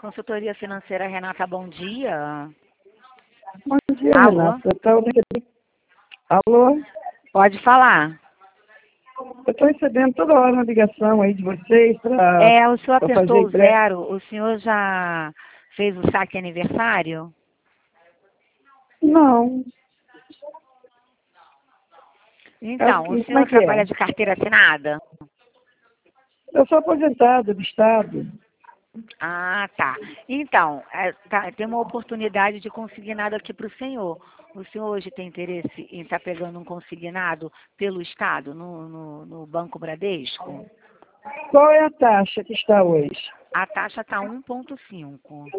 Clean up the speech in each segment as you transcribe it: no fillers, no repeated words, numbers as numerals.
Consultoria Financeira Renata, bom dia. Bom dia, Alô? Renata. Alô? Pode falar. Eu estou recebendo toda hora uma ligação aí de vocês O senhor para fazer apertou o empréstimo. zero, o senhor já fez o saque aniversário? Não. Então, Como o senhor é que é? trabalha de carteira assinada? Eu sou aposentada do Estado. Ah, tá. Então, tem uma oportunidade de consignado aqui para o senhor. O senhor hoje tem interesse em estar pegando um consignado pelo Estado no Banco Bradesco? Qual é a taxa que está hoje? A taxa está 1,5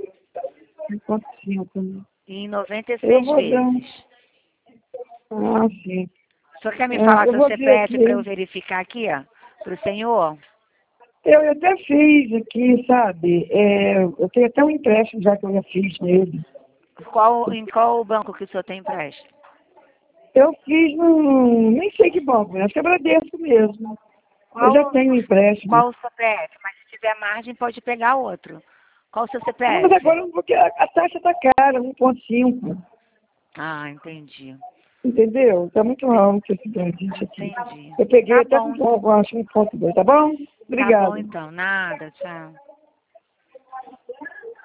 1,5. em Eu 96 vou dar vezes. Ah, sim. O senhor quer me falar Eu seu vou ver CPF para eu aqui. verificar aqui, ó, para o senhor? Eu até fiz aqui, sabe? Eu tenho até um empréstimo já que eu já fiz nele. Em qual banco que o senhor tem empréstimo? Eu fiz nem sei que banco, acho que é Bradesco mesmo. Eu já Qual, tenho um empréstimo. qual o CPF? Mas se tiver margem, pode pegar outro. Qual o seu Não, mas CPF? agora porque a taxa está cara, 1,5. Ah, entendi. Entendeu? Está muito alto esse grandinho aqui. Entendi. Eu peguei Tá até com bom. acho 1,2, tá bom? Tá bom Obrigada. então. Nada, tchau.